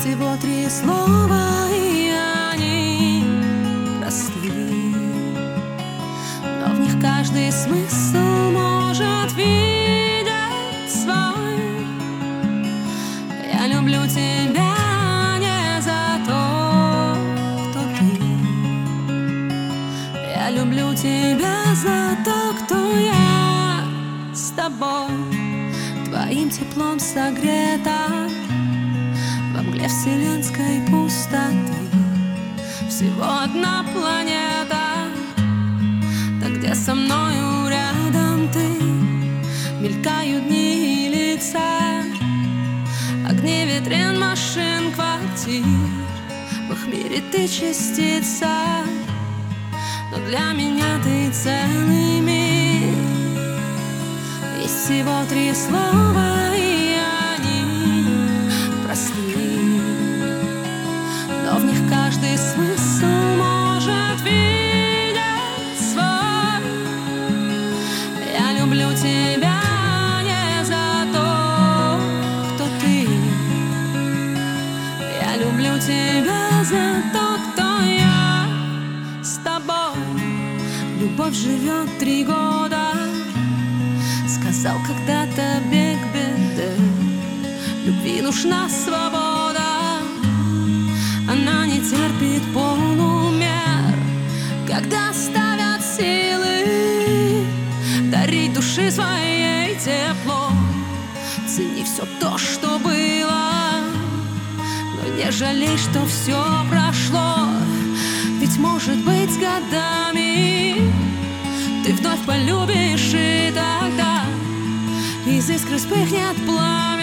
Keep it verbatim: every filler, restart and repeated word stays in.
всего три слова, и они простые, но в них каждый смысл может видеть свой. Я люблю тебя не за то, кто ты. Я люблю тебя за то, кто я с тобой. Твоим теплом согрета во мгле вселенской пустоты. Всего одна планета, там, где со мною рядом ты. Мелькают дни и лица, огни витрин, машин, квартир. В их мире ты частица, но для меня ты целый мир. Есть всего три слова, и они простые, но в них каждый смысл может видеть свой. Я люблю тебя не за то, кто ты. Я люблю тебя за то, кто я с тобой. Любовь живет три года, сказал когда-то Бег Беде. Любви нужна свобода, она не терпит полумер. Когда ставят силы дарить души своей тепло, цени все то, что было, но не жалей, что все прошло. Ведь, может быть, с годами ты вновь полюбишь, и тогда из искры вспыхнет пламя.